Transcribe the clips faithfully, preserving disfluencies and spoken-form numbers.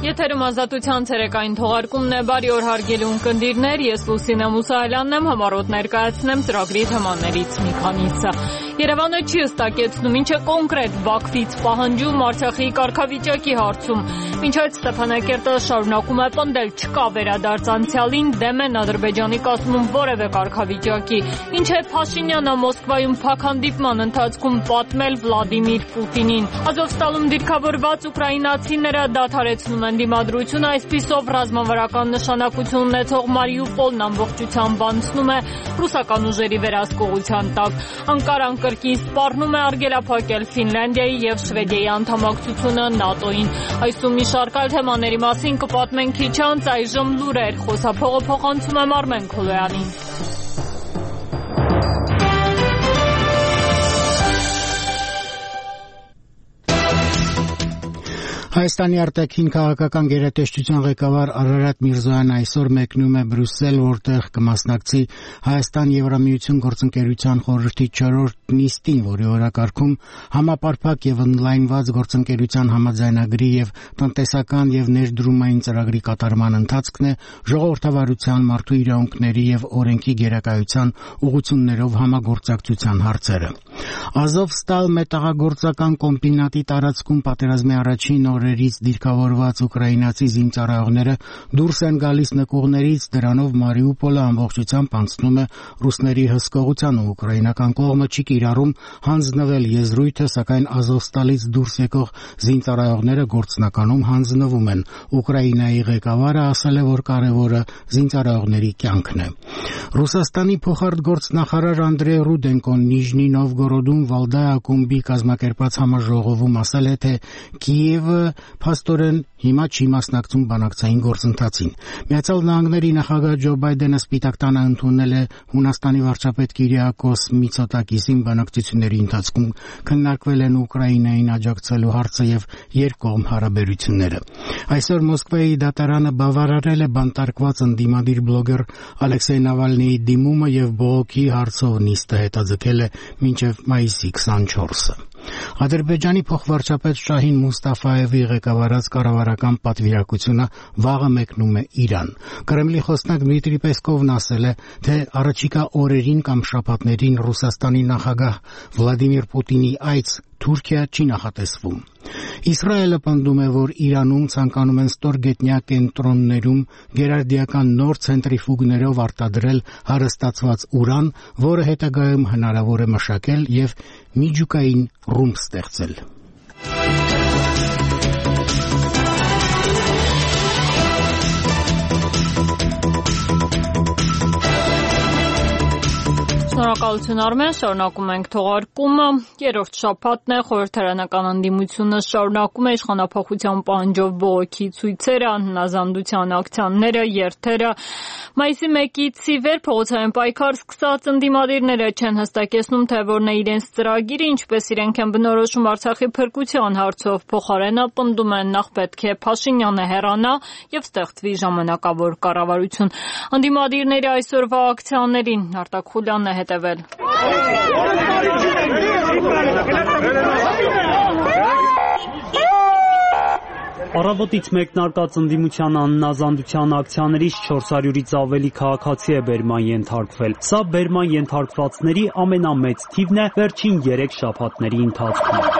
Եթերում ազատության ցերեկային թողարկումն է, բարի օր հարգելի ունկնդիրներ, ես Լուսինե Մուսայելյանն եմ, համառոտ ներկայացնեմ ծրագրի թեմաներից մի քանիսը։ Երևանը չի հստակեցնում ինչ է կոնկրետ Բաքվից պահանջում Արցախի կարգավիճակի հարցում։ Մինչ այդ Ստեփանակերտը շարունակում է պնդել չկա վերադարձ անցյալին, դեմ են Ադրբեջանի կազմում որևէ կարգավիճակի։ Ինչ է Փաշինյանը Մոսկվայում փակ հանդիպման ընթացքում պատմել Վլադիմիր Պուտինին։ Ազովստալում դիրքավորված ուկրաինացիները դադարեցնում են դիմադրությունը, այսպիսով ռազմավարական նշանակություն ունեցող Մարիուպոլն ամբողջությամբ անցնում է ռուսական ուժերի վերահսկողության տակ։ Անկարան կրկին սպառնում է արգելափակել Ֆինլանդիայի և Շվեդիայի անդամակցությունը ՆԱՏՕ-ին։ Այսու մի շարք այլ թեմաների մասին կպատմենք քիչ անց, այժմ լուրեր, խոսափողը փոխանցում եմ Արմեն Քոլոյանին։ Հայաստանի արտաքին քաղաքական գերատեսչության ղեկավար Արարատ Միրզոյանը այսօր մեկնում է Բրյուսել, որտեղ կմասնակցի Հայաստան-Եվրամիություն գործընկերության խորհրդի չորրորդ նիստին, որի օրակարգում համապարփակ եւ օնլայնված գործընկերության համաձայնագրի եւ տնտեսական եւ ներդրումային ծրագրի կատարման ընթացքն է, ժողովրդավարության, մարդու իրավունքների եւ օրենքի գերակայության ուղղություններով համագործակցության հարցերը։ Ազովստալ մետաղագործական կոմբինատի տարածքում պատերազմի առաջին օրերից դիրքավորված ուկրաինացի զինծառայողները դուրս են գալիս նկուղներից, դրանով Մարիուպոլը ամբողջությամբ անցնում է ռուսների հսկողության ու ուկրաինական կողմը չի կիրառում հանձնվել եզրույթը, սակայն Ազովստալից դուրս եկող զինծառայողները գործնականում հանձնվում են։ Ուկրաինայի ղեկավարը ասել է, որ կարևորը զինծառայողների կյանքն է։ Ռուսաստանի փոխարտգործնախարար Անդրեյ Ռուդենկոն Նիժնի Նովգորոդում Վալդայ ակումբի կազմակերպած համաժողովում ասել է, թե Կիևը փաստորեն հիմա չի մասնակցում բանակցային գործընթացին։ Միացյալ Նահանգների նախագահ Ջո Բայդենը Սպիտակ տանը ընդունել է Հունաստանի վարչապետ Կիրիակոս Միցոտակիսին, բանակցությունների ընթացքում քննարկվել են Ուկրաինային աջակցելու հարցը եւ երկկողմ հարաբերությունները։ Այսօր Մոսկվայի դատարանը բավարարել է բանտարկված ընդդիմադիր բլոգեր Ալեքսեյ Նավալնիի դիմումը եւ բողոքի հարցով նիստը հետաձգել է մինչեւ մայիսի քսանչորսը։ Ադրբեջանի փոխվարչապետ Շահին Մուստաֆայևի ղեկավարած կառավարական պատվիրակությունը վաղը մեկնում է Իրան։ Կրեմլի խոսնակ Դմիտրի Պեսկովն ասել է, թե առաջիկա օրերին կամ շաբաթներին Ռուսաստանի նախագահ Վլադիմիր Պուտինի այց Թուրքիա չի նախատեսվում։ Իսրայելը պնդում է, որ Իրանում ցանկանում են ստորգետնյա կենտրոններում գերարդիական նոր ցենտրիֆուգներով արտադրել հարստացված ուրան, որը հետագայում հնարավոր է մշակել եւ միջուկային ռումբ ստեղծել։ Շնորհակալություն Արմեն, շարունակում ենք թողարկումը։ Երրորդ շաբաթն է, խորհրդարանական ընդդիմությունը շարունակում է իշխանափոխության պահանջով բողոքի ցույցերը, անհնազանդության ակցիաները, երթերը։ Մայիսի մեկից ի վեր փողոցային պայքար սկսած ընդդիմադիրները չեն հստակեցնում, թե որն է իրենց ծրագիրը, ինչպես իրենք են բնորոշում Արցախի փրկության հարցով, փոխարենը պնդում են նախ պետք է Փաշինյանը հեռանա եւ ստեղծվի ժամանակավոր կառավարություն։ Ընդդիմադիրների այսօրվա ակցիաներին Արտակ Խուլյանն է հետևել։ Առավոտից մեկնարկած ընդդիմության անհնազանդության ակցիաներից չորս հարյուրից ավելի քաղաքացի է բերման ենթարկվել։ Սա բերման ենթարկվածների ամենամեծ թիվն է վերջին երեք շաբաթների ընթացքում։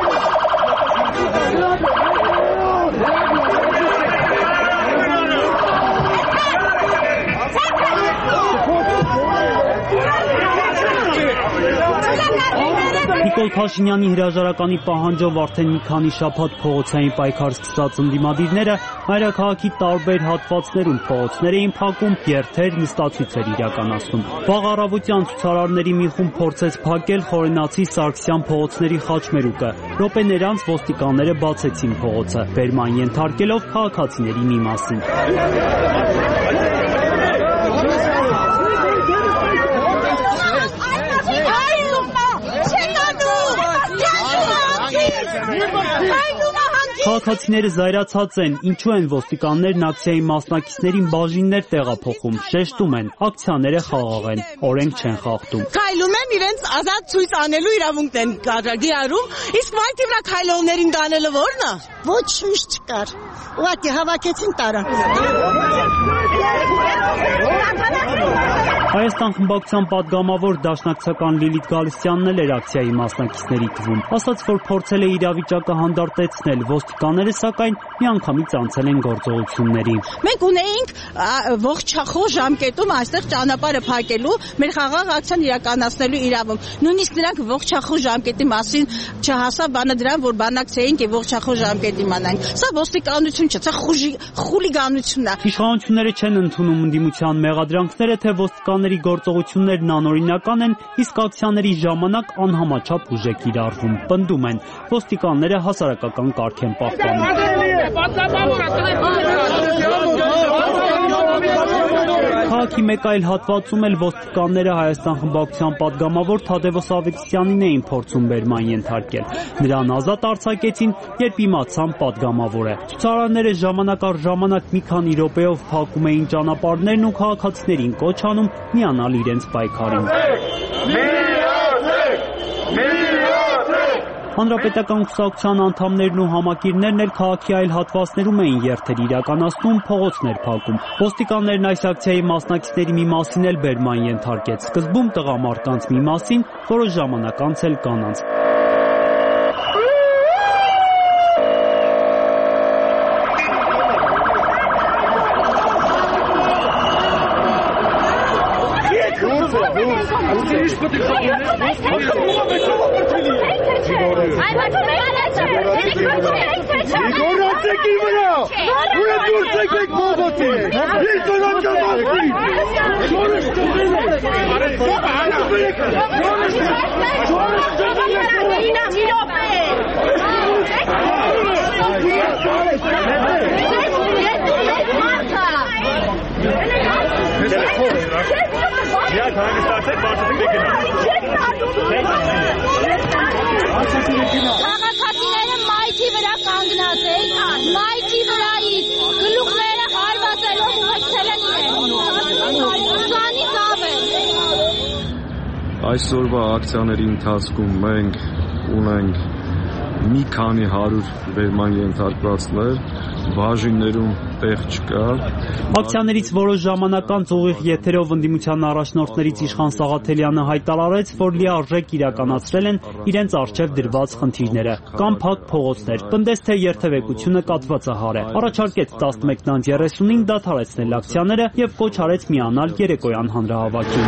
Նիկոլ Փաշինյանի հրաժարականի պահանջով արդեն մի քանի շաբաթ փողոցային պայքար սկսած ընդդիմադիրները մայրաքաղաքի տարբեր հատվածներում փողոցներ էին փակում, երթեր, նստացույցեր իրականացնում։ Վաղ առավոտյան ցուցարարների մի խումբ փորձեց փակել Խորենացի Սարգսյան փողոցների խաչմերուկը։ Րոպեներ անց ոստիկանները բացեցին փողոցը, բերման ենթարկելով քաղաքացիների մի մասին։ Քաղաքացիները զայրացած են, ինչու են ոստիկաններն ակցիայի մասնակիցներին բաժիններ տեղափոխում, շեշտում են, ակցիաները խաղաղ են, օրենք չեն խախտում։ Քայլում են իրենց ազատ ցույց անելու իրավունքն են գարագիարում, իսկ մարդի վրա քայլողներին դանելը ո՞րն է։ Ոչ միշտ չկար։ Ուղղակի հավաքեցին տարան։ Հայաստան խմբակցության պատգամավոր դաշնակցական Լիլիթ Գալստյանն էլ էր ակցիայի մասնակիցների թվում։ Ասաց, որ փորձել է իրավիճակը հանդարտեցնել, ոստիկանները սակայն միանգամից անցել են գործողությունների։ Մենք ունեինք ողջախոհ ժամկետում այստեղ ճանապարհը փակելու, մեր խաղաղ ակցիան իրականացնելու իրավունք։ Նույնիսկ նրանք ողջախոհ ժամկետի մասին չհասավ բանը դրան, որ բանակցեինք եւ ողջախոհ ժամկետ իմանանք։ Սա ոստիկանություն չէ, սա խուլիգանությունն է։ Իշխանությունները չեն ընդունում ընդդիմության մեղադրանքները, թե ոստիկանների գործողություններն անօրինական են, իսկ ակցիաների ժամանակ անհամաչափ ուժ է կիրառվում։ Պնդում են, ոստիկանները հասարակական կարգ են պահպանում։ Քաղաքի մեկ այլ հատվածում էլ ոստիկանները Հայաստան խմբակցության պատգամավոր Թադևոս Ավետիսյանին էին փորձում բերման ենթարկել։ Նրան ազատ արձակեցին, երբ իմացան պատգամավոր է։ Ցուցարարները ժամանակ առ ժամանակ մի քանի րոպեով փակում էին ճանապարհներն ու քաղաքացիներին կոչ անում միանալ իրենց պայքարին։ Հանրապետական կուսակցության անդամներն ու համակիրներն էլ քաղաքի այլ հատվածներում էին երթեր իրականացնում, փողոցներ փակում։ Ոստիկաններն այս ակցիայի մասնակիցների մի մասին էլ բերման ենթարկեց։ Սկզբում տղամարդկանց մի մասին, որոշ ժամանակ անց էլ կանանց։ Քաղաքացիները մայթի վրա կանգնած են, մայթի վրայից գլուխները հարվածելով ուղեկցել են իրեն։ Սանից ավել։ Այսօրվա ակցիաների ընթացքում մենք ունենք մի քանի հարյուր բերման ենթարկվածներ, բաժիններում տեղ չկա։ Ակցիաներից որոշ ժամանակ անց ուղիղ եթերով ընդդիմության առաջնորդներից Իշխան Սաղաթելյանը հայտարարեց, որ լիարժեք իրականացրել են իրենց առջև դրված խնդիրները կամ փակ փողոցներ, պնդեց, թե երթևեկությունը կատվածահար է, առաջարկեց տասնմեկն անց երեսունին դադարեցնել ակցիաները եւ կոչ արեց միանալ երեկոյան հանրահավաքին։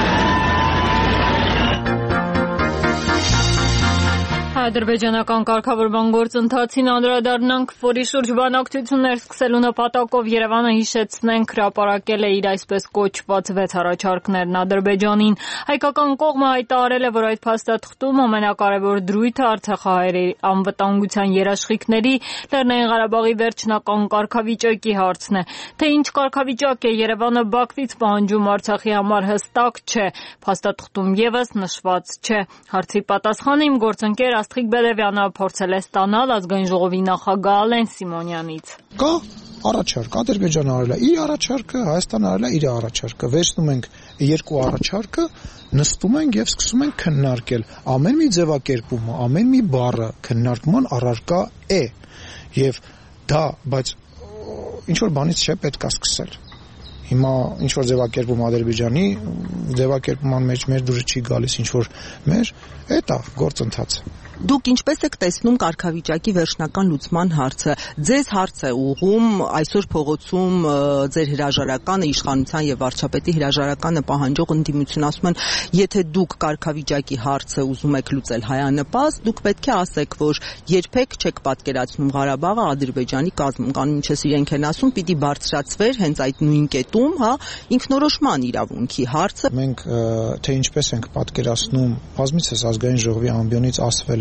Ադրբեջանական կարգավորման գործընթացին անդրադառնանք, որի շուրջ բանակցություններ սկսելու նպատակով Երևանը հիշեցնենք հրապարակել է իր այսպես կոչված վեց առաջարկներն Ադրբեջանին։ Հայկական կողմը հայտարարել է, որ այդ փաստաթղթում ամենակարևոր դրույթը Արցախահայերի անվտանգության երաշխիքների, Լեռնային Ղարաբաղի վերջնական կարգավիճակի հարցն է։ Թե ինչ կարգավիճակ է Երևանը Բաքվից պահանջում Արցախի համար հստակ չէ, փաստաթղթում եւս նշված չէ։ Հարցի պատասխանը իմ գործընկեր Աստղիկ Բելևյանը փորձել է ստանալ ազգային ժողովի նախագահ Ալեն Սիմոնյանից։ Կա առաջարկ, Ադրբեջանը արել է իր առաջարկը, Հայաստանը արել է իր առաջարկը։ Վերցնում ենք երկու առաջարկը, նստում ենք եւ սկսում ենք քննարկել։ Ամեն մի ձևակերպումը, ամեն մի բառը քննարկման առարկա է։ Եվ դա, բայց ինչ որ բանից չէ պետք է սկսել։ Հիմա ինչ որ ձևակերպում Ադրբեջանի ձևակերպման մեջ մեր դուրս չի գալիս, ինչ որ մեր, էդ է գործընթացը։ Դուք ինչպես եք տեսնում կարգավիճակի վերջնական լուծման հարցը։ Ձեզ հարց է ուղղում այսօր փողոցում ձեր հրաժարականը, իշխանության եւ վարչապետի հրաժարականը պահանջող ընդդիմություն ասում են, եթե դուք կարգավիճակի հարցը ուզում եք լուծել հայանպաստ, դուք պետք է ասեք, որ երբեք չեք պատկերացնում Ղարաբաղը Ադրբեջանի կազմում, կամ ինչպես իրենք են ասում, պիտի բարձրացվեր հենց այդ նույն կետում, հա, ինքնորոշման իրավունքի հարցը։ Մենք թե ինչպես ենք պատկերացնում, բազմիցս ազգային ժողովի ամբիոնից ասվել է,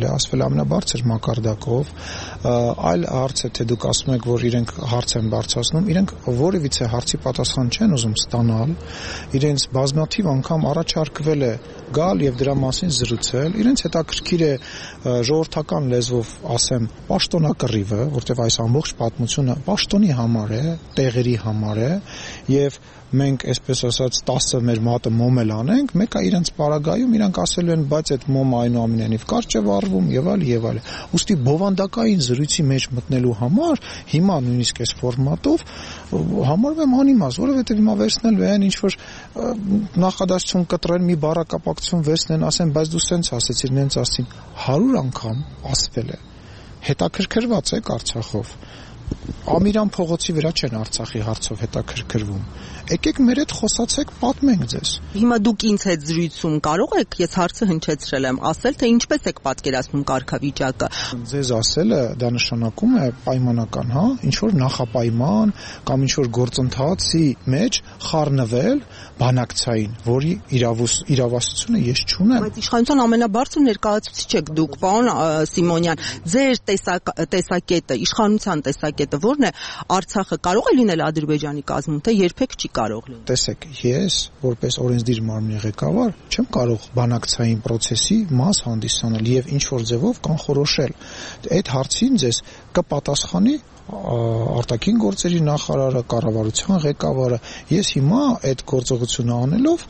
է ասվել ամենաբարձր մակարդակով, այլ հարց է, թե դուք ասում եք, որ իրենք հարց են բարձրացնում, իրենք որևիցե հարցի պատասխան չեն ուզում ստանալ, իրենց բազմաթիվ անգամ առաջարկվել է գալ եւ դրա մասին զրուցել, իրենց հետաքրքիր է ժողովրդական լեզվով ասեմ պաշտոնակռիվը, որտեղ այս ամբողջ պատմությունը պաշտոնի համար է, տեղերի համար է եւ մենք այսպես ասած տասը մեր մատը մոմել անենք, մեկը իրենց պարագայում իրանք ասելու են, բայց այդ մոմը այնուամենայնիվ կարճ է վառվում եւ այլ եւ այլ։ Ուստի բովանդակային զրույցի մեջ մտնելու համար հիմա նույնիսկ այս ֆորմատով համարվում անիմաց, որովհետեւ հիմա վերցնել են ինչ որ նախադասություն կտրեն, մի բառակապակցություն վերցնեն, ասեն, բայց դու սենց ասեցիր, նենց ասին, հարյուր անգամ ասվել է։ Հետաքրքրված եք Արցախով։ Ամիրան փողոցի վրա չեն Արցախի հարցով հետաքրքրվում։ Եկեք մեր հետ խոսացեք, պատմենք ձեզ։ Հիմա դուք ինձ հետ զրույցում կարող եք, ես հարցը հնչեցրել եմ, ասել, թե ինչպես եք պատկերացնում կարգավիճակը։ Ձեզ ասելը դա նշանակում է պայմանական, հա, ինչ որ նախապայման կամ ինչ որ գործընթացի մեջ խառնվել բանակցային, որի իրավասությունը ես չունեմ։ Բայց իշխանության ամենաբարձր ներկայացուցիչ եք դուք, պարոն Սիմոնյան, ձեր տեսակետը, իշխանության տեսակետը ո՞րն է, Արցախը կարող է լինել Ադրբեջանի կազմում, թե երբեք չի կարող լինել։ Տեսեք, ես որպես օրենսդիր մարմնի ղեկավար չեմ կարող բանակցային process-ի մաս հանդիսանալ եւ ինչ որ ձևով կանխորոշել։ Այդ հարցին ձեզ կպատասխանի արտաքին գործերի նախարարը, կառավարության ղեկավարը։ Ես հիմա այդ գործողությունը անելով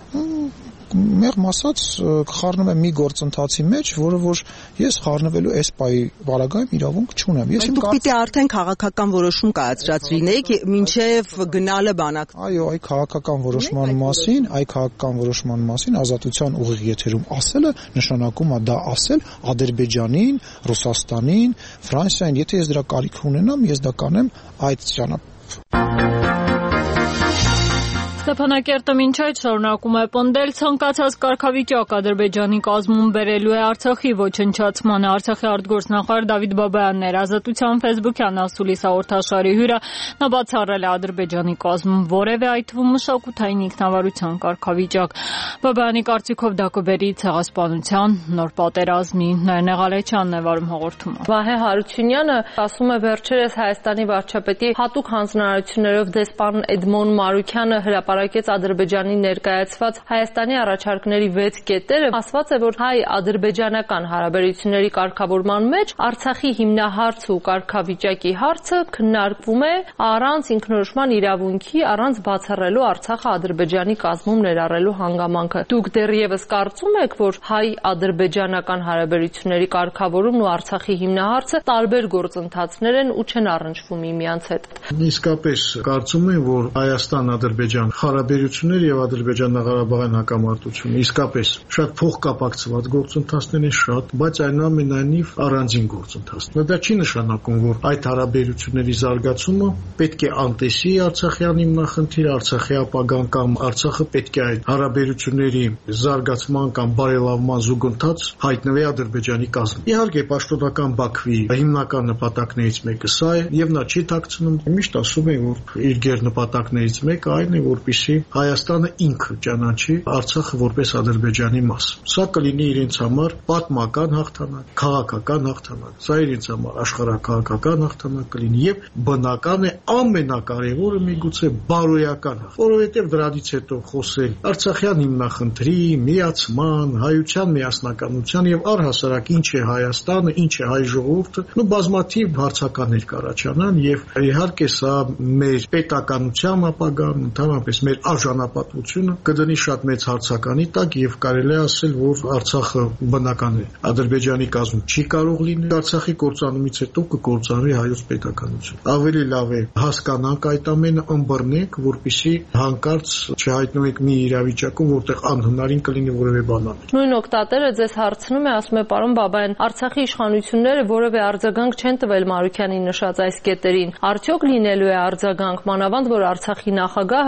մեղմ ասած խառնում եմ մի գործընթացի մեջ, որը որ ես խառնվելու այս պայի վարագայում իրավունք չունեմ։ Ես դուք պիտի արդեն քաղաքական որոշում կայացրած լինեիք մինչև գնալը բանակ։ Այո, այ քաղաքական որոշման մասին, այ քաղաքական որոշման մասին ազատության ուղիղ եթերում ասելը նշանակում է դա ասել Ադրբեջանին, Ռուսաստանին, Ֆրանսիային, եթե ես դրա կարիք ունենամ, ես դա կանեմ այդ ճանապարհով։ Ստեփանակերտը մինչ այդ շարունակում է պնդել ցանկացած կարգավիճակ Ադրբեջանի կազմում բերելու է Արցախի ոչնչացմանը։ Արցախի արտգործնախարար Դավիթ Բաբայանն էր Ազատության ֆեյսբուքյան ասուլիս հաղորդաշարի հյուրը։ Նա բացառել է Ադրբեջանի կազմում որևէ, այդ թվում մշակութային ինքնավարության կարգավիճակ։ Բաբայանի կարծիքով դա կբերի ցեղասպանության, նոր պատերազմի։ Նայեն Եղալեչյանն է վարում հաղորդումը։ Վահե Հարությունյանը ասում է վերջերս Հայաստանի վարչապետի հատուկ հանձնարարություններով դեսպան Էդմոն Մարուքյանը հրապարակեց Ադրբեջանի ներկայացված Հայաստանի առաջարկների վեց կետերը, ասված է, որ հայ-ադրբեջանական հարաբերությունների կարգավորման մեջ Արցախի հիմնահարցը ու կարգավիճակի հարցը քննարկվում է առանց ինքնորոշման իրավունքի, առանց բացառելու Արցախը Ադրբեջանի կազմում ներառելու հանգամանքը։ Դուք դեռևս կարծում եք, որ հայ-ադրբեջանական հարաբերությունների կարգավորումն ու Արցախի հիմնահարցը տարբեր գործընթացներ են ու չեն առնչվում միմյանց հետ։ Իսկապես կարծում եմ, որ Հայաստան-Ադրբեջան հարաբերությունները եւ Ադրբեջան-Ղարաբաղյան հակամարտությունը իսկապես շատ փոխկապակցված գործընթացներ են շատ, բայց այնուամենայնիվ առանձին գործընթացներ։ Դա չի նշանակում, որ այդ հարաբերությունների զարգացումը պետք է անտեսի Արցախյան հիմնախնդիր, Արցախի ապագան կամ Արցախը պետք է այդ հարաբերությունների զարգացման կամ բարելավման զուգընթաց հայտնվի Ադրբեջանի կազմում։ Իհարկե, պաշտոնական Բաքվի հիմնական նպատակներից մեկը սա է եւ նա չի ཐակցնում։ Միշտ ասում է, որ իր գեր նպատակներից մեկը այն է, որպեսզի Հայաստանը ինքը ճանաչի Արցախը որպես Ադրբեջանի մաս։ Սա կլինի իրենց համար պատմական հաղթանակ, քաղաքական հաղթանակ։ Սա իրենց համար աշխարհակաղակական հաղթանակ կլինի եւ բնական է ամենակարևորը միգուցե բարոյական, որովհետեւ դրանից հետո խոսել Արցախյան հիմնախնդրի, միացման, հայության միասնականության եւ առհասարակ ինչ է Հայաստանը, ինչ է հայ ժողովուրդը, նո բազմաթիվ հարցականներ կառաջանան եւ իհարկե սա մեր պետականության ապագան, ընդհանրապես մեր արժանապատվությունը կդնի շատ մեծ հարցականի տակ եւ կարելի է ասել, որ Արցախը բնական է Ադրբեջանի կազմում չի կարող լինել, Արցախի կործանումից հետո կկործանվի հայոց պետականություն։ Ավելի լավ է հասկանանք այդ ամենը, ըմբռնենք, որպեսզի հանկարծ չհայտնվենք մի իրավիճակում, որտեղ անհնարին կլինի որևէ բան անել։ Նույն օկտատերը ձեզ հարցնում է, ասում է պարոն Բաբայան, Արցախի իշխանությունները որևէ արձագանք չեն տվել Մարուքյանի նշած այս կետերին։ Արդյոք լինելու է արձագանք, մանավանդ որ Արցախի նախագահը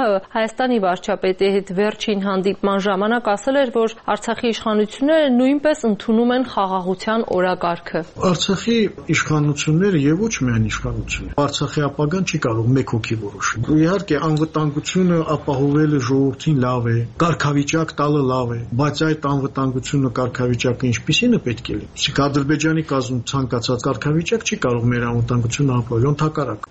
Հայաստանի վարչապետի հետ վերջին հանդիպման ժամանակ ասել էր, որ Արցախի իշխանությունները նույնպես ընդունում են խաղաղության օրակարգը։ Արցախի իշխանությունները եւ ոչ միայն իշխանությունները, Արցախի ապագան չի կարող մեկ հոգի որոշել։ Իհարկե անվտանգությունը ապահովելը ժողովրդին լավ է, կարգավիճակ տալը լավ է, բայց այդ անվտանգությունը կարգավիճակը ինչպիսին է պետք է լինի։ Իսկ Ադրբեջանի կազմում ցանկացած կարգավիճակ չի կարող մեր անվտանգությունը ապահովել, ընդհակառակը։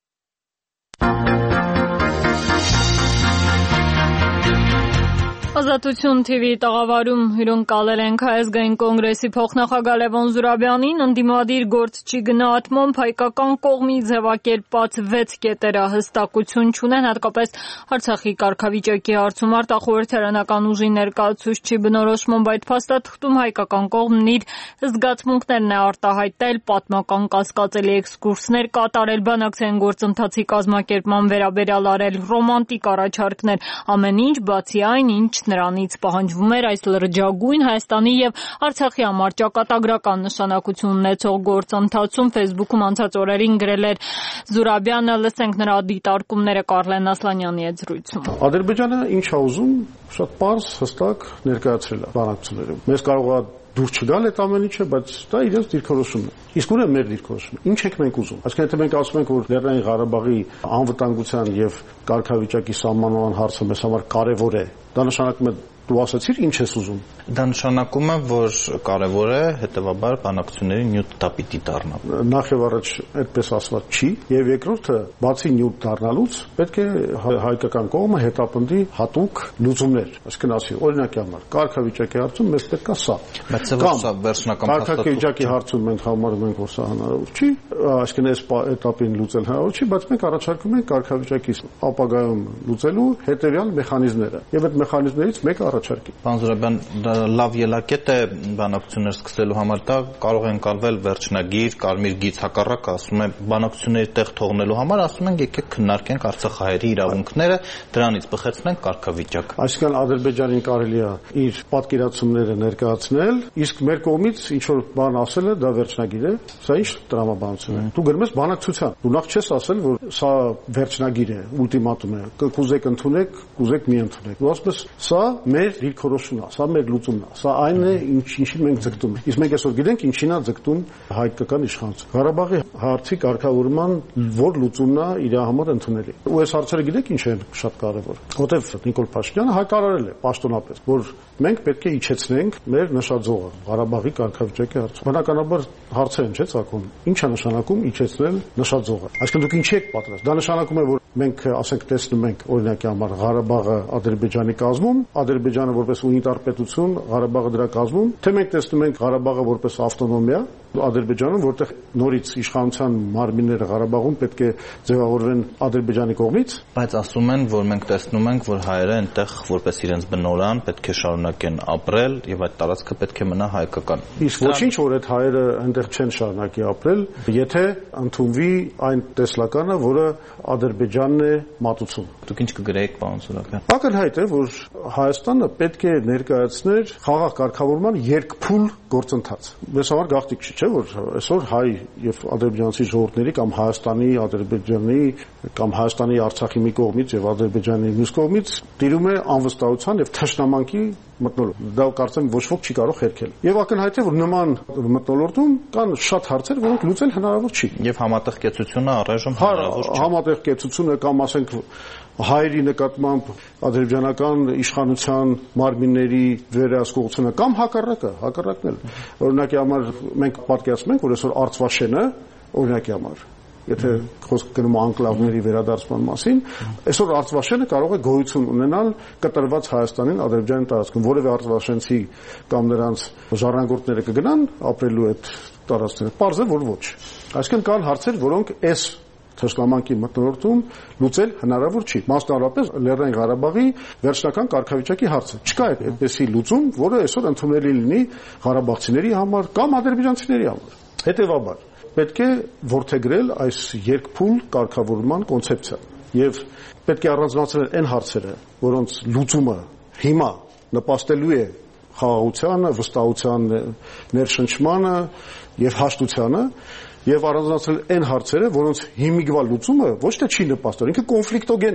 Ազատություն Թի Վի տաղավարում հյուրընկալել ենք Հայազգային կոնգրեսի փոխնախագահ Լևոն Զուրաբյանին, ընդդիմադիր գործչի գնահատմամբ հայկական կողմի ձևակերպած վեց կետերը հստակություն չունեն, հատկապես Արցախի կարգավիճակի հարցում արտախորհրդարանական ուժի ներկայացուցչի բնորոշմամբ այդ փաստաթղթում հայկական կողմն իր զգացմունքներն է արտահայտել, պատմական կասկածելի էքսկուրսներ կատարել, բանակցային գործընթացի կազմակերպման վերաբերյալ արել ռոմանտիկ առաջարկներ, ամեն ինչ բացի այն, ինչ նրանից պահանջվում էր այս լրջագույն Հայաստանի եւ Արցախի համար ճակատագրական նշանակություն ունեցող գործընթացում Facebook-ում անցած օրերին գրել էր Զուրաբյանը, լսենք նրա դիտարկումները Կարլեն Ասլանյանի հետ զրույցում։ Ադրբեջանը ինչ է ուզում, շատ պարզ, հստակ ներկայացրել է բանակցություններում։ Մեզ կարող է դուր չգալ այդ ամեն ինչը, բայց դա իրենց դիրքորոշումն է։ Իսկ ո՞ւր է մեր դիրքորոշումը։ Ինչ ենք մենք ուզում։ Այսինքն եթե մենք ասում ենք, որ Լեռնային Ղարաբաղի անվտանգության եւ կարգավիճակի սահմանման հարցը մեզ համար կարեւոր է, դա նշանակում է դու ասացիր ինչ ես ուզում։ Դա նշանակում է, որ կարևոր է, հետեւաբար բանակցությունների նյութ դա պիտի դառնա։ Նախ եւ առաջ այդպես ասված չի, եւ երկրորդը, բացի նյութ դառնալուց, պետք է հայկական կողմը հետապնդի հատուկ լուծումներ, այսինքն ասի, օրինակի համար, կարգավիճակի հարցում մեզ պետք է սա։ Բայց սա վերջնական կարգավիճակի հարցում մենք համարում ենք, որ սա հնարավոր չի, այսինքն այս этаպին լուծել հնարավոր չի, բայց մենք առաջարկում ենք կարգավիճակի ապագայում լուծելու հետեւյալ մեխանիզմները։ Եվ այդ մեխանիզմներից մեկը առաջարկի։ Պարոն Զուրաբյան, դա լավ ելակետ է բանակցություններ սկսելու համար, դա կարող է ընկալվել վերջնագիր, կարմիր գիծ, հակառակը ասում է բանակցությունների տեղ թողնելու համար, ասում են եկեք քննարկենք արցախահայերի իրավունքները, դրանից բխեցնենք կարգավիճակ։ Այսինքն Ադրբեջանին կարելի է իր պատկերացումները ներկայացնել, իսկ մեր կողմից ինչ որ բան ասելը դա վերջնագիր է, սա ինչ տրամաբանություն է։ Դու գրում ես բանակցության, դու նախ չես ասել, որ սա վերջնագիր է, ուլտիմատում է, կուզեք ընդունեք, կուզեք մի ընդունեք։ Դու ասում ես սա մեր դիրքորոշումն է, սա մեր լուծումն է, սա այն է, ինչին մենք ձգտում ենք։ Իսկ մենք այսօր գիտենք ինչին է ձգտում հայկական իշխանությունը։ Ղարաբաղի հարցի կարգավորման որ լուծումն է իր համար ընդունելի։ Ու այս հարցերը գիտեք ինչ են շատ կարևոր։ Որտեվ Նիկոլ Փաշինյանը հայտարարել է պաշտոնապես, որ մենք պետք է իջեցնենք մեր նշաձողը Ղարաբաղի կարգավիճակի հարցում։ Բնականաբար հարցեր են, չէ՞, ցակում։ Ինչ է նշանակում իջեցնել նշաձողը։ Այսինքն դուք ինչի եք պատրաստ։ Դա նշանակում է, որ մենք ասենք տեսնում ենք օրինակի համար Ղարաբաղը Ադրբեջանի կազմում, Ադրբեջանը որպես ունիտար պետություն, Ղարաբաղը դրա կազմում, թե մենք տեսնում ենք Ղարաբաղը որպես ավտոնոմիա, Ադրբեջանում, որտեղ նորից իշխանության մարմինները Ղարաբաղում պետք է ձևավորվեն Ադրբեջանի կողմից, բայց ասում են, որ մենք տեսնում ենք, որ հայերը այնտեղ որպես իրենց բնորան պետք է շարունակեն ապրել եւ այդ տարածքը պետք է մնա հայկական։ Իսկ ոչինչ որ այդ հայերը այնտեղ չեն շարունակի ապրել, եթե ընդունվի այն տեսլականը, որը Ադրբեջանն է մատուցում։ Դուք ինչ կգրեիք, պարոն Զուրաբյան։ Ակնհայտ է, որ Հայաստանը պետք է ներկայացներ խաղաղ կարգավորման երկփուլ գործընթաց։ Մեզ համար գաղտնիք չի, չէ՞, որ այսօր հայ եւ ադրբեջանցի ժողովուրդների կամ Հայաստանի, Ադրբեջանի կամ Հայաստանի Արցախի մի կողմից եւ Ադրբեջանի մյուս կողմից տիրում է անվստահության եւ թշնամանքի մթնոլորտ։ Դա կարծեմ ոչ ոք չի կարող հերքել։ Եվ ակնհայտ է, որ նման մթնոլորտում կան շատ հարցեր, որոնք լուծել հնարավոր չի։ Եվ համատեղկեցությունը առայժմ հնարավոր չի։ Համատեղկեցությունը կամ ասենք հայերի նկատմամբ ադրբեջանական իշխանության մարմինների վերահսկողությունը կամ հակառակը, հակառակն էլ։ Օրինակի համար մենք պատկերացնում ենք, որ այսօր Արցվաշենը, օրինակի համար, եթե խոսքը գնում անկլավների վերադարձման մասին, այսօր Արցվաշենը կարող է գոյություն ունենալ կտրված Հայաստանին, Ադրբեջանի տարածքում, որևէ արցվաշենցի կամ նրանց ժառանգորդները կգնան ապրելու այդ տարածքները։ Պարզ է, որ ոչ։ Այսինքն կան հարցեր, որոնք այս թշնամանքի մթնոլորտում լուծել հնարավոր չի։ Մասնավորապես Լեռնային Ղարաբաղի վերջնական կարգավիճակի հարցը։ Չկա այդպեսի լուծում, որը այսօր ընդունելի լինի ղարաբաղցիների համար կամ ադրբեջանցիների համար։ Հետևաբար պետք է ворթեգրել այս երկփուլ կարգավորման կոնցեպցիան եւ պետք է առանձնացնել այն հարցերը, որոնց լուծումը հիմա նպաստելու է խաղաղությանը, վստահության ներշնչմանը եւ հաշտությանը եւ առանձնացնել այն հարցերը, որոնց հիմիկվա լուծումը ոչ թե չի նպաստել, ինքը կոնֆլիկտոգեն է։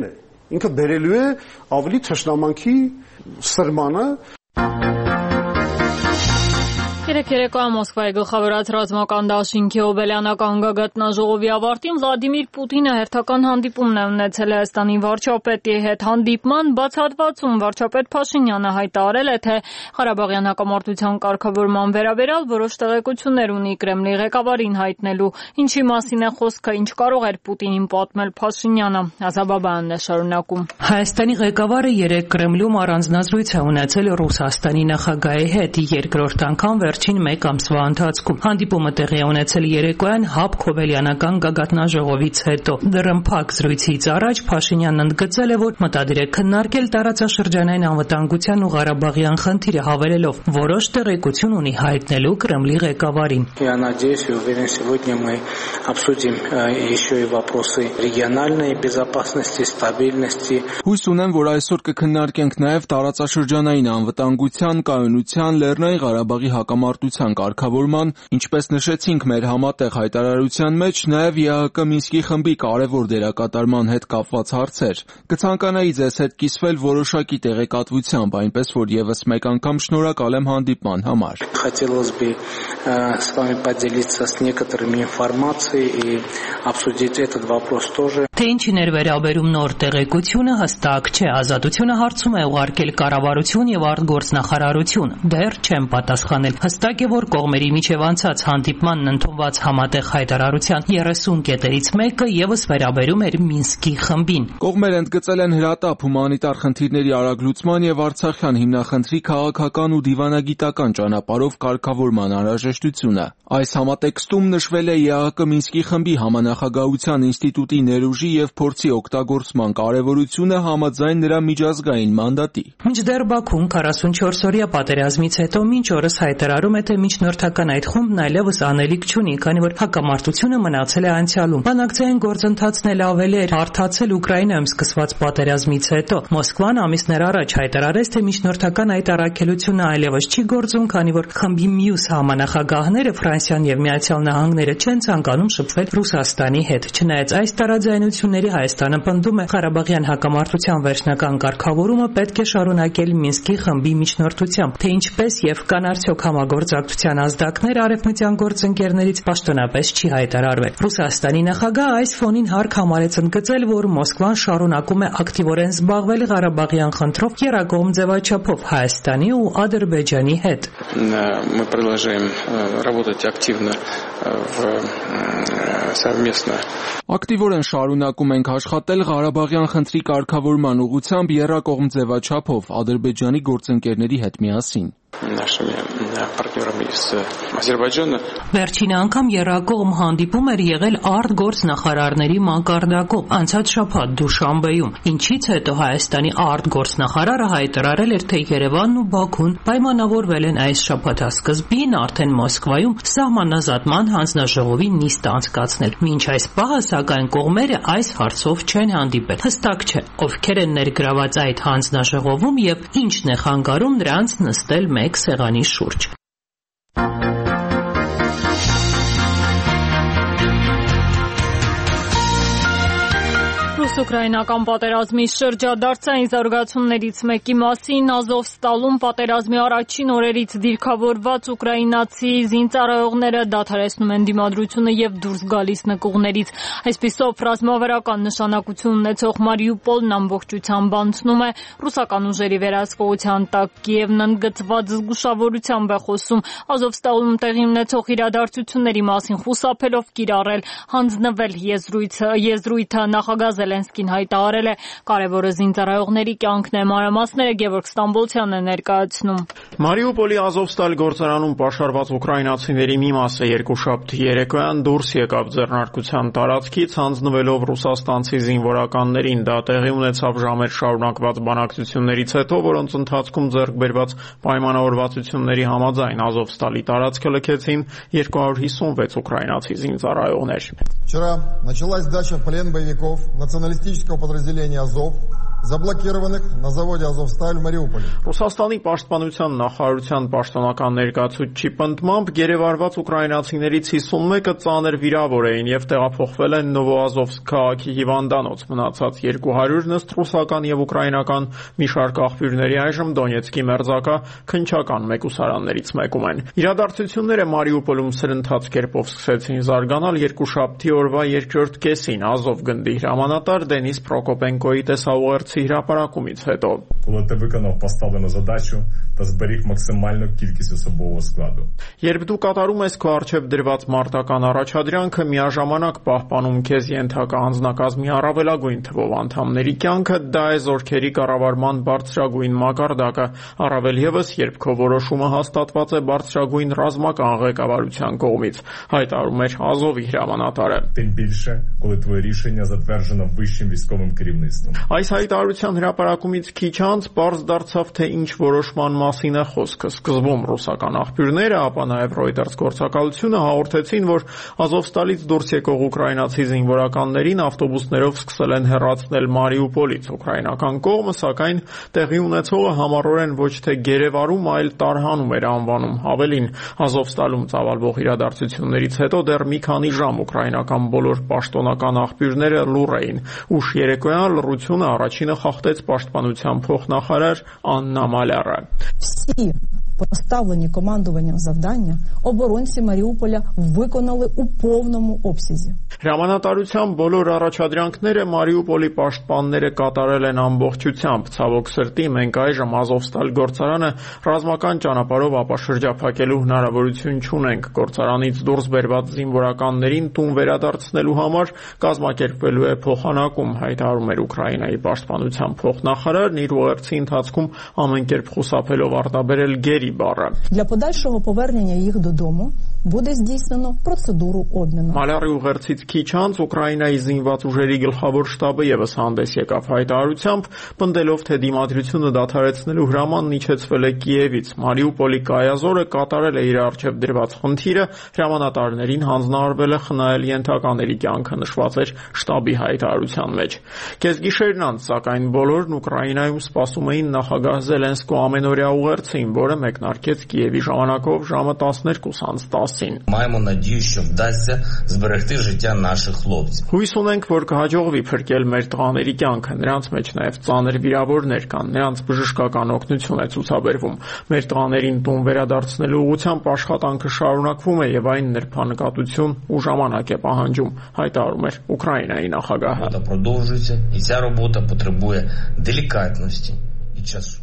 ինքը բերելու է ավելի թշնամանքի սրմանը։ Երեկ երեկոյան Մոսկվայի գլխավորած ռազմական դաշինքի Օբելյանական գագաթնաժողովի ավարտին Վլադիմիր Պուտինը հերթական հանդիպումն է ունեցել Հայաստանի վարչապետի հետ։ Հանդիպման բացահայտվածում վարչապետ Փաշինյանը հայտարարել է, թե Ղարաբաղյան հակամարտության կարգավորման վերաբերյալ որոշ տեղեկություններ ունի Կրեմլի ղեկավարին հայտնելու։ Ինչի մասին է խոսքը, ինչ կարող էր Պուտինին պատմել Փաշինյանը։ Ազաբաբյանն է շարունակում։ Հայաստանի ղեկավարը երեկ Կրեմլում առանձնազրույց է ունեցել Ռուսաստանի նախագահի հետ երկրորդ անգամ վերջին մեկ ամսվա ընթացքում։ Հանդիպումը տեղի է ունեցել երեկոյան Հապկ Օբելյանական գագաթնաժողովից հետո։ Դռնփակ զրույցից առաջ Փաշինյանն ընդգծել է, որ մտադիր է քննարկել տարածաշրջանային անվտանգության ու Ղարաբաղյան խնդիրը, հավելելով, որոշ տեղեկություն ունի հայտնելու Կրեմլի ղեկավարին։ Я надеюсь и уверен, сегодня мы обсудим еще и вопросы региональной безопасности, стабильности. Հույս ունեմ, որ այսօր կքննարկենք նաև տարածաշրջանային անվտանգության, կայունության, Լեռնային Ղարաբաղի հակամարտության կարգավորման, ինչպես նշեցինք մեր համատեղ հայտարարության մեջ, նաև ԵԱՀԿ Մինսկի խմբի կարևոր դերակատարման հետ կապված հարցեր։ Կցանկանայի ձեզ հետ կիսվել որոշակի տեղեկատվությամբ, այնպես որ եւս մեկ անգամ շնորհակալ եմ հանդիպման համար։ Хотелось бы с вами поделиться с некоторыми информацией и обсудить этот вопрос тоже. Թե ինչին էր վերաբերում նոր տեղեկությունը հստակ չէ։ Ազատությունը հարցում է ուղարկել կառավարություն եւ արտգործնախարարություն։ Դեռ չեմ պատասխանել։ Հստակ է, որ կողմերի միջև անցած հանդիպմանն ընդունված համատեղ հայտարարության երեսուն կետերից մեկը եւս վերաբերում էր Մինսկի խմբին։ Կողմերը ընդգծել են հրատապ հումանիտար խնդիրների արագ լուծման եւ Արցախյան հիմնախնդրի քաղաքական ու դիվանագիտական ճանապարհով կարգավորման անհրաժեշտությունը։ Այս համատեքստում նշվել է ԵԱՀԿ Մինսկի խմբի համանախագահության ինստիտուտի ներուժի եւ փորձի օգտագործման կարեւորությունը համաձայն նրա միջազգային մանդատի։ Մինչդեռ Բաքուն քառասունչորս-օրյա պատերազմից հետո մինչ օրս հայտարարում է, թե միջնորդական այդ խումբն այլևս անելիք չունի, քանի որ հակամարտությունը մնացել է անցյալում։ Բանակցային գործընթացն էլ ավելի էր հարթացել Ուկրաինայում սկսված պատերազմից հետո։ Մոսկվան ամիսներ առաջ հայտարարեց, թե միջնորդական այդ առաքելությունը այլևս չի գործում, քանի որ խմբի մյուս համանախագահները Ֆրանսիան եւ Միացյալ Նահանգները չեն ցանկանում շփվել Ռուսաստանի հետ։ Չնայած այս տարաձայնությունների Հայաստանը պնդում է Ղարաբաղյան հակամարտության վերջնական կարգավորումը պետք է շարունակել Մինսկի խմբի միջնորդությամբ, թե ինչպես եւ կան արդյոք համագործակցության ազդակներ արևմտյան գործընկերներից պաշտոնապես չի հայտարարվել։ Ռուսաստանի նախագահը այս ֆոնին հարկ համարեց ընդգծել, որ Մոսկվան շարունակում է ակտիվորեն զբաղվել Ղարաբաղյան խնդրով երակողմ ձևաչափով Հայաստանի ու Ադրբեջանի հետ։ Мы продолжаем работать активно совместно. Ակտիվորեն շարունակում ենք աշխատել Ղարաբաղյան խնդրի կարգավորման ուղղությամբ եռակողմ ձևաչափով Ադրբեջանի գործընկերների հետ միասին։ Нашими партнерами из Азербайджана. Վերջին անգամ եռակողմ հանդիպում էր եղել արտգործնախարարների մակարդակով անցած շաբաթ Դուշանբեում, ինչից հետո Հայաստանի արտգործնախարարը հայտարարել էր, թե Երևանն ու Բաքուն պայմանավորվել են այս շաբաթասկզբին արդեն Մոսկվայում սահմանազատման հանձնաժողովի նիստ անցկացնել։ Մինչ այս պահը սակայն կողմերը այս հարցով չեն հանդիպել։ Հստակ չէ, ովքեր են ներգրաված այդ հանձնաժողովում եւ ինչն է խանգարում նրանց նստել մեկ սեղանի շուրջ։ Ռուս-ուկրաինական պատերազմի շրջադարձային զարգացումներից մեկի մասին Ազովստալում պատերազմի առաջին օրերից դիրքավորված ուկրաինացի զինծառայողները դադարեցնում են դիմադրությունը եւ դուրս գալիս նկուղներից։ Այսպիսով ռազմավարական նշանակություն ունեցող Մարիուպոլն ամբողջությամբ անցնում է ռուսական ուժերի վերահսկողության տակ։ Կիևն ընդգծված զգուշավորությամբ է խոսում Ազովստալում տեղի ունեցող իրադարձությունների մասին խուսափելով կիրառել հանձնվել եզրույթը եզրույթը նախագահ Զելենսկին հայտարարել է կարևորը զինծառայողների կյանքն է։ Մանրամասները Գևորգ Ստամբոլցյանն է ներկայացնում։ Մարիուպոլի Ազովստալ գործարանում պաշարված ուկրաինացիների մի մասը երկուշաբթի երեկոյան դուրս եկավ ձեռնարկության տարածքից հանձնվելով ռուսաստանցի զինվորականներին։ Դա տեղի ունեցավ ժամեր շարունակված բանակցություններից հետո, որոնց ընթացքում ձեռք բերված պայմանավորվածությունների համաձայն Ազովստալի տարածքը լքեցին երկու հարյուր հիսունվեց ուկրաինացի զինծառայողներ։ Вчера началась сдача в плен боевиков националистического подразделения «Азов». заблокированных на заводе «Азовсталь» в Мариуполе. Ռուսաստանի պաշտպանության նախարարության պաշտոնական ներկայացուցիչի պնդմամբ գերեվարված ուկրաինացիներից հիսունմեկը ծանր վիրավոր էին եւ տեղափոխվել են Նովոազովսկ քաղաքի հիվանդանոց։ Մնացած երկու հարյուրն ըստ ռուսական եւ ուկրաինական մի շարք աղբյուրների այժմ Դոնեցկի մերձակա քնչական մեկուսարաններից մեկում են։ Իրադարձությունները Մարիուպոլում սրընթաց կերպով սկսեցին զարգանալ երկուշաբթի օրվա երկրորդ կեսին Ազով գնդի հրամանատար Դենիս Պրոկոպենկոյի տեսաուղերձի հրապարակումից հետո։ Коли ти виконав поставлену задачу та зберіг максимальну кількість особового складу. Երբ դու կատարում ես քո առջև դրված մարտական առաջադրանքը, միաժամանակ պահպանում քեզ ենթակա անձնակազմի առավելագույն թվով անդամների կյանքը, դա է զորքերի կառավարման բարձրագույն մակարդակը, առավել ևս, երբ քո որոշումը հաստատված է բարձրագույն ռազմական ղեկավարության կողմից, հայտարարում էր Ազովի հրամանատարը։ Тим більше, коли твоє рішення затверджено вищим військовим керівництвом. Այս հայտարարության հրապարակումից քիչ անց պարզ դարձավ, թե ինչ որոշման մասին է խոսքը։ Սկզբում ռուսական աղբյուրները, ապա նաև Reuters գործակալությունը հաղորդեցին, որ Ազովստալից դուրս եկող ուկրաինացի զինվորականներին ավտոբուսներով սկսել են հեռացնել Մարիուպոլից։ Ուկրաինական կողմը, սակայն, տեղի ունեցողը համառորեն ոչ թե գերեվարում, այլ տարհանում էր անվանում։ Ավելին, Ազովստալում ծավալվող իրադարձություններից հետո դեռ մի քանի ժամ ուկրաինական բոլոր պաշտոնական աղբյուրները լուռ էին։ Ուշ երեկոյան լռությունը առաջինը խախտեց պաշտպանության փոխնախարար Աննա Մալյարը։ Всі поставлені командуванням завдання оборонці Маріуполя виконали у повному обсязі. Հրամանատարության բոլոր առաջադրանքները Մարիուպոլի պաշտպանները կատարել են ամբողջությամբ։ Ցավոք սրտի, մենք այժմ Ազովստալ գործարանը ռազմական ճանապարհով ապաշրջափակելու հնարավորություն չունենք։ Գործարանից դուրս բերված զինվորականներին տուն վերադարձնելու համար կազմակերպվելու է փոխանակում, հայտարարում էր Ուկրաինայի պաշտպանության փոխնախարարն իր ուղերձի ընթացքում ամեն կերպ խուսափելով արտաբերել գերի բառը։ Для подальшого повернення їх додому буде здійснено процедуру обміну. Մալյարի ուղերձից քիչ անց Ուկրաինայի զինված ուժերի գլխավոր շտաբը եւս հանդես եկավ հայտարարությամբ, պնդելով, թե դիմադրությունը դադարեցնելու հրամանն իջեցվել է Կիևից։ Մարիուպոլի կայազորը կատարել է իր առջև դրված խնդիրը, հրամանատարներին հանձնարարվել է խնայել ենթակաների կյանքը, նշված էր շտաբի հայտարարության մեջ։ Կեսգիշերն անց, սակայն, բոլորն Ուկրաինայում սպասում էին նախագահ Զելենսկու ամենօրյա ուղերձին, որը մեկնարկեց Կիևի ժամանակով ժամը տասներկուս անց տասին։ Маємо надію, що вдасться зберегти життя наших хлопців. Հույս ունենք, որ կհաջողվի փրկել մեր տղաների կյանքը, նրանց մեջ նաև ծանր վիրավորներ կան, նրանց բժշկական օգնություն է ցուցաբերվում։ Մեր տղաներին տուն վերադարձնելու ուղղությամբ աշխատանքը շարունակվում է եւ այն նրբանկատություն ու ժամանակ է պահանջում, հայտարարում էր Ուկրաինայի նախագահը։ Робота продовжується, і ця робота потребує делікатності і часу.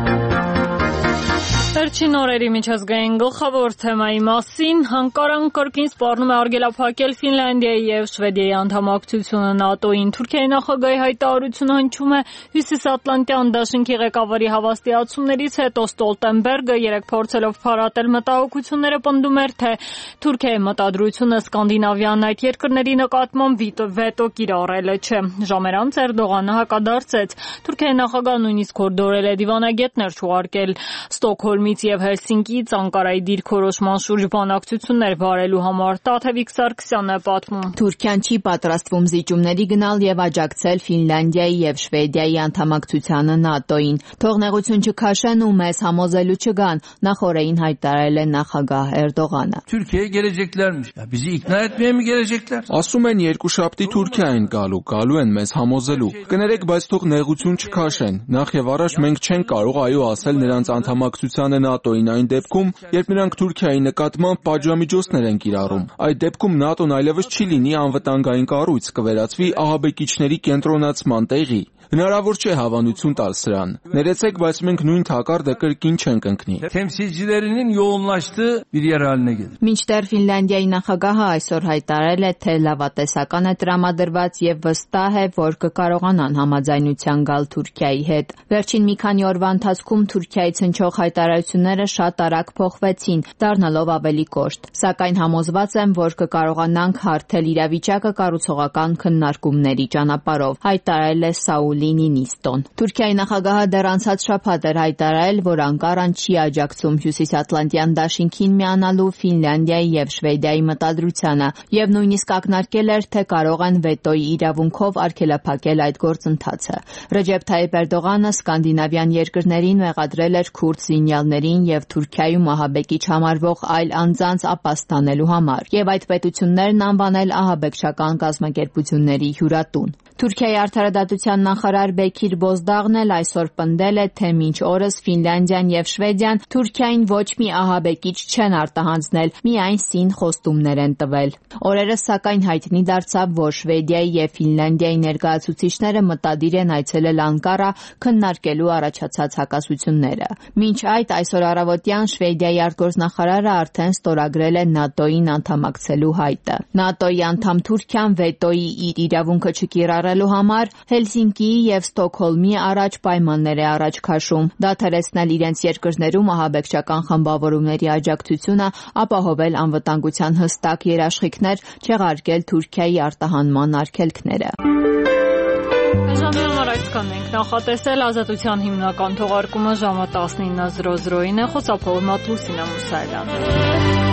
Վերջին օրերի միջազգային գլխավոր թեմայի մասին Անկարան կրկին սպառնում է արգելափակել Ֆինլանդիայի եւ Շվեդիայի անդամակցությունը ՆԱՏՕ-ին։ Թուրքիայի նախագահի հայտարարությունը հնչում է Հյուսիսատլանտյան դաշինքի ղեկավարի հավաստիացումներից հետո Ստոլտենբերգը երեք փորձելով փարատել մտահոգությունները պնդում էր, թե Թուրքիայի մտադրությունը սկանդինավյան այդ երկրների նկատմամբ վետո կիրառելը չէ։ Ժամեր անց Էրդողանը հակադարձեց։ Թուրքիայի նախագահը նույնիսկ հորդորել է դիվանագետներ չուղարկել Ստոկհոլմ եւ Հելսինկիից Անկարայի դիրքորոշման շուրջ բանակցություններ վարելու համար Տաթևիկ Սարգսյանն է պատմում։ Թուրքիան չի պատրաստվում զիջումների գնալ եւ աջակցել Ֆինլանդիայի եւ Շվեդիայի անդամակցությանը ՆԱՏՕ-ին։ Թողնեղություն չքաշեն ու մեզ համոզելու չգան, նախորդին հայտարարել է նախագահ Էրդողանը։ Türkiye'ye geleceklermiş. Ya bizi ikna etmeye mi gelecekler? Ասում են երկուշաբթի Թուրքիա են գալու, գալու են մեզ համոզելու։ Կներեք, բայց թող նեղություն չքաշեն։ Նախ եւ առաջ մենք չենք կարող այո ասել նրանց անդամակցության ՆԱՏՕ-ին այն դեպքում, երբ նրանք Թուրքիայի նկատմամբ պատժամիջոցներ են կիրառում։ Այդ դեպքում ՆԱՏՕ-ն այլևս չի լինի անվտանգային կառույց, կվերածվի ահաբեկիչների կենտրոնացման տեղի։ Հնարավոր չէ հավանություն տալ սրան։ Ներեցեք, բայց մենք նույն թակարդը կրկին չենք ընկնի։ Temsilcilerinin yoğunlaştığı bir yer haline gelir. Մինչդեռ Ֆինլանդիայի նախագահը այսօր հայտարարել է, թե լավատեսական է տրամադրված եւ վստահ է, որ կկարողանան համաձայնության գալ Թուրքիայի հետ։ Վերջին մի քանի օրվա ընթացքում Թուրքիայից հնչող հայտարարությունները իրադարձությունները շատ արագ փոխվեցին, դառնալով ավելի կոշտ։ Սակայն համոզված եմ, որ կկարողանանք հարթել իրավիճակը կառուցողական քննարկումների ճանապարհով, հայտարարել է Սաուլի Նինիստոն։ Թուրքիայի նախագահը դեռ անցած շաբաթ էր հայտարարել, որ Անկարան չի աջակցում Հյուսիսատլանտյան դաշինքին միանալու Ֆինլանդիայի եւ Շվեդիայի մտադրությանը եւ նույնիսկ ակնարկել էր, թե կարող են վետոյի իրավունքով արգելափակել այդ գործընթացը։ Ռեջեփ Թայիպ Էրդողանը սկանդինավյան երկրներին մեղադրել էր քուրդ զինյալներին եւ Թուրքիայում ահաբեկիչ համարվող այլ անձանց ապաստանելու համար եւ այդ պետություններն անվանել ահաբեկչական կազմակերպությունների հյուրատուն։ Թուրքիայի արդարադատության նախարար Բեքիր Բոզդաղն էլ այսօր պնդել է, թե մինչ օրս Ֆինլանդիան եւ Շվեդիան Թուրքիային ոչ մի ահաբեկիչ չեն արտահանձնել, միայն սին խոստումներ են տվել։ Օրերս սակայն հայտնի դարձավ, որ Շվեդիայի եւ Ֆինլանդիայի ներկայացուցիչները մտադիր են այցելել Անկարա քննարկելու առաջացած հակասությունները։ Մինչ այդ այսօր առավոտյան Շվեդիայի արտգործնախարարը արդեն ստորագրել է ՆԱՏՕ-ին անդամակցելու հայտը։ ՆԱՏՕ-ի անդամ Թուրքիան վետոյի իր իրավունքը չկիրառելու համար Հելսինկիի եւ Ստոկհոլմի առաջ պայմաններ է առաջ քաշում՝ դադարեցնել իրենց երկրներում ահաբեկչական խմբավորումների աջակցությունը, ապահովել անվտանգության հստակ երաշխիքներ, չեղարկել Թուրքիայի արտահանման արգելքները։ Ժամի համար այսքանն ենք նախատեսել։ Ազատության հիմնական թողարկումը ժամը տասնինը զրո զրոին է, խոսափողը Լուսինե Մուսայելյան։